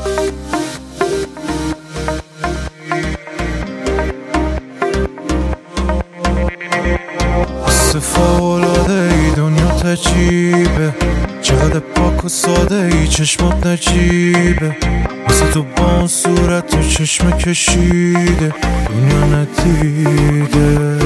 فوق‌العاده ای دنیا تجیبه، چقدر پاک و ساده ای چشمات نجیبه، مثل تو با اون صورت و چشم کشیده دنیا ندیده.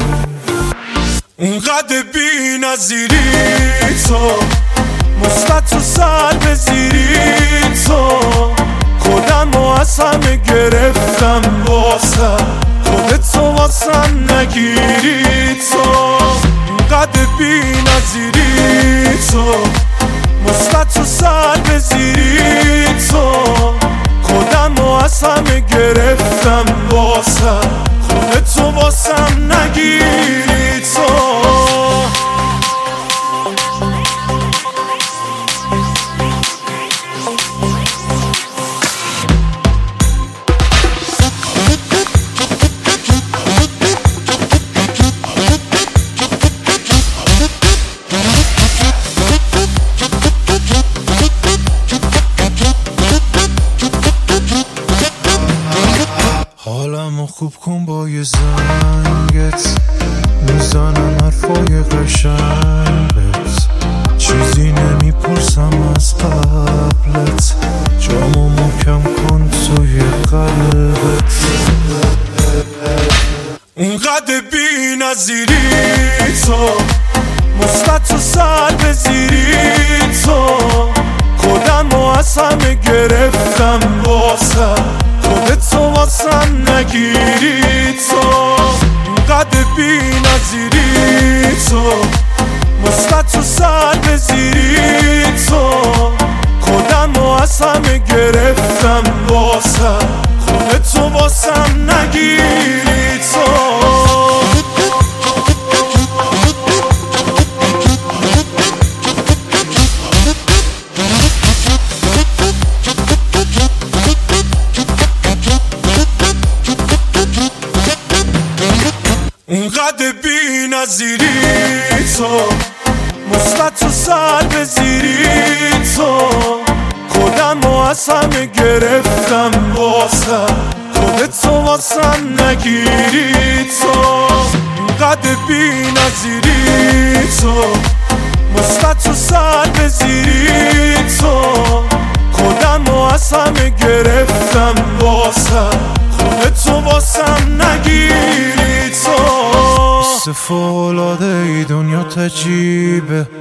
اونقدر بی نظیری تو، مثبت و سلب زیری تو، خودم و از همه گرفتم واسه خودتو واسم نگیری تو. اونقدر بی نظیری تو، مثبت و سلب زیری تو، خودم و از همه گرفتم واسه خودتو واسم نگیری تو. حالمو خوب کن با یه زنگت، میزنم حرفای قشنگت، چیزی نمیپرسم از قبلت، جامو محکم کن توی قلبت. اونقدر بی نظیری تو، مثبت و سلب زیری تو، خودم و از همه گرفتم واسه خودتو واسم نگیری تو. اونقدر بی نظیری تو، مثبت و سلب زیری تو، خودم و از همه گرفتم واسه خودتو واسم نگیری تو. اونقدر بی نظیری تو، مثبت و سلب زیری تو، خودم و از همه گرفتم واسه خودتو واسم نگیری تو. اونقدر بی نظیری تو، مثبت و سلب زیری تو، خودم و از همه گرفتم واسه خودتو واسم نگیری تو. فوق‌العاده ای دنیا تجیبه،